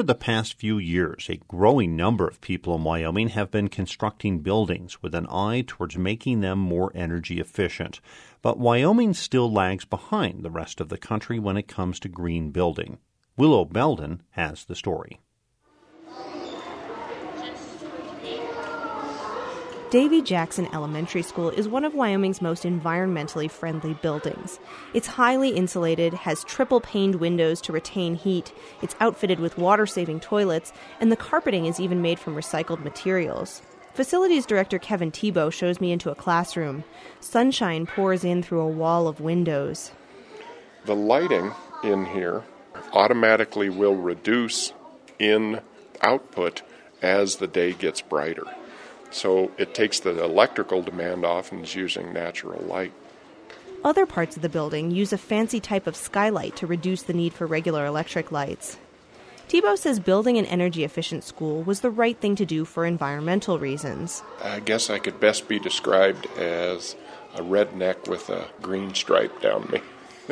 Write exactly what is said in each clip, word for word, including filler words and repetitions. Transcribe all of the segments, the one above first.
Over the past few years, a growing number of people in Wyoming have been constructing buildings with an eye towards making them more energy efficient. But Wyoming still lags behind the rest of the country when it comes to green building. Willow Belden has the story. Davy Jackson Elementary School is one of Wyoming's most environmentally friendly buildings. It's highly insulated, has triple-paned windows to retain heat, it's outfitted with water-saving toilets, and the carpeting is even made from recycled materials. Facilities Director Kevin Tebow shows me into a classroom. Sunshine pours in through a wall of windows. The lighting in here automatically will reduce in output as the day gets brighter. So it takes the electrical demand off and is using natural light. Other parts of the building use a fancy type of skylight to reduce the need for regular electric lights. Tebow says building an energy-efficient school was the right thing to do for environmental reasons. I guess I could best be described as a redneck with a green stripe down me.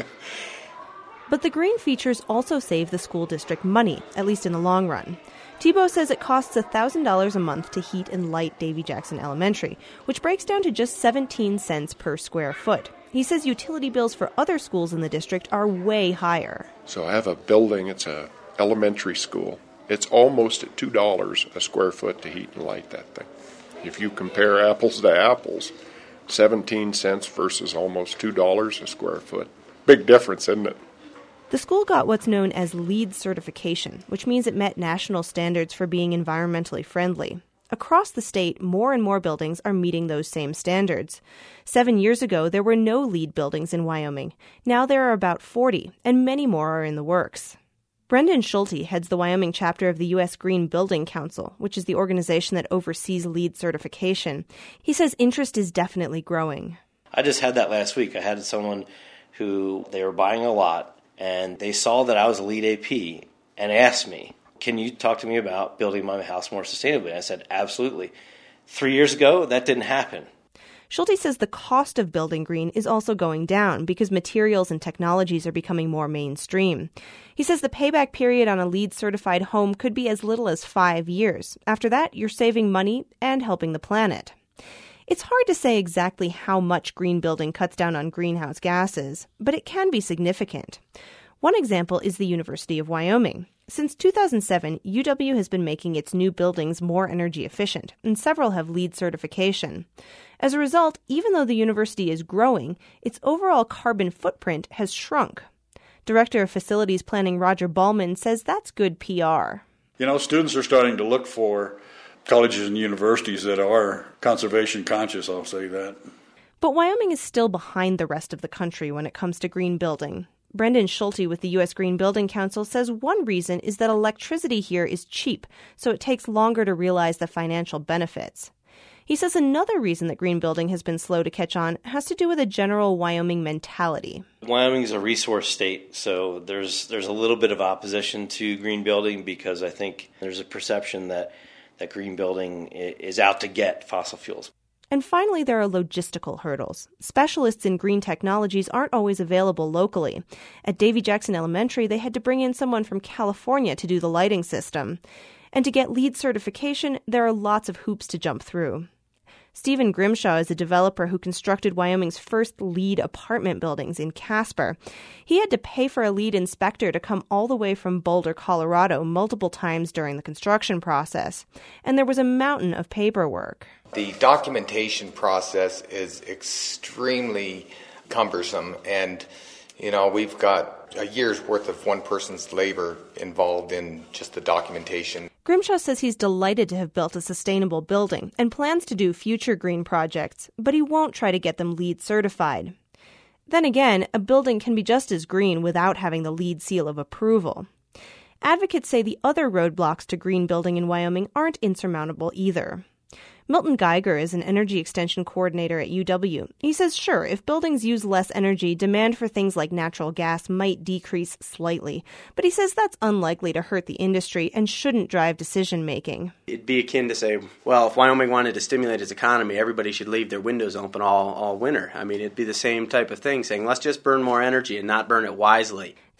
But the green features also save the school district money, at least in the long run. Tebow says it costs one thousand dollars a month to heat and light Davy Jackson Elementary, which breaks down to just seventeen cents per square foot. He says utility bills for other schools in the district are way higher. So I have a building, it's a elementary school. It's almost at two dollars a square foot to heat and light that thing. If you compare apples to apples, seventeen cents versus almost two dollars a square foot. Big difference, isn't it? The school got what's known as LEED certification, which means it met national standards for being environmentally friendly. Across the state, more and more buildings are meeting those same standards. Seven years ago, there were no LEED buildings in Wyoming. Now there are about forty, and many more are in the works. Brendan Schulte heads the Wyoming chapter of the U S Green Building Council, which is the organization that oversees LEED certification. He says interest is definitely growing. I just had that last week. I had someone who, they were buying a lot, and they saw that I was a LEED A P and asked me, can you talk to me about building my house more sustainably? And I said, absolutely. Three years ago, that didn't happen. Schulte says the cost of building green is also going down because materials and technologies are becoming more mainstream. He says the payback period on a LEED-certified home could be as little as five years. After that, you're saving money and helping the planet. It's hard to say exactly how much green building cuts down on greenhouse gases, but it can be significant. One example is the University of Wyoming. Since two thousand seven, U W has been making its new buildings more energy efficient, and several have LEED certification. As a result, even though the university is growing, its overall carbon footprint has shrunk. Director of Facilities Planning Roger Ballman says that's good P R. You know, students are starting to look for colleges and universities that are conservation conscious, I'll say that. But Wyoming is still behind the rest of the country when it comes to green building. Brendan Schulte with the U S Green Building Council says one reason is that electricity here is cheap, so it takes longer to realize the financial benefits. He says another reason that green building has been slow to catch on has to do with a general Wyoming mentality. Wyoming is a resource state, so there's there's a little bit of opposition to green building because I think there's a perception that, that green building is out to get fossil fuels. And finally, there are logistical hurdles. Specialists in green technologies aren't always available locally. At Davy Jackson Elementary, they had to bring in someone from California to do the lighting system. And to get LEED certification, there are lots of hoops to jump through. Stephen Grimshaw is a developer who constructed Wyoming's first LEED apartment buildings in Casper. He had to pay for a LEED inspector to come all the way from Boulder, Colorado, multiple times during the construction process. And there was a mountain of paperwork. The documentation process is extremely cumbersome, and, you know, we've got a year's worth of one person's labor involved in just the documentation. Grimshaw says he's delighted to have built a sustainable building and plans to do future green projects, but he won't try to get them LEED certified. Then again, a building can be just as green without having the LEED seal of approval. Advocates say the other roadblocks to green building in Wyoming aren't insurmountable either. Milton Geiger is an energy extension coordinator at U W. He says, sure, if buildings use less energy, demand for things like natural gas might decrease slightly. But he says that's unlikely to hurt the industry and shouldn't drive decision-making. It'd be akin to say, well, if Wyoming wanted to stimulate its economy, everybody should leave their windows open all, all winter. I mean, it'd be the same type of thing, saying, let's just burn more energy and not burn it wisely.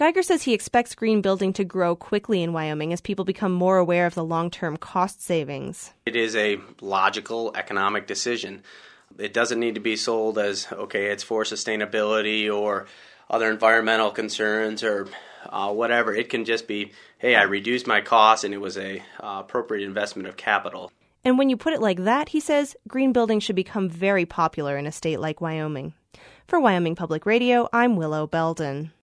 Geiger says he expects green building to grow quickly in Wyoming as people become more aware of the long-term cost savings. It is a logical economic decision. It doesn't need to be sold as, okay, it's for sustainability or other environmental concerns or uh, whatever. It can just be, hey, I reduced my costs and it was a uh, appropriate investment of capital. And when you put it like that, he says, green building should become very popular in a state like Wyoming. For Wyoming Public Radio, I'm Willow Belden.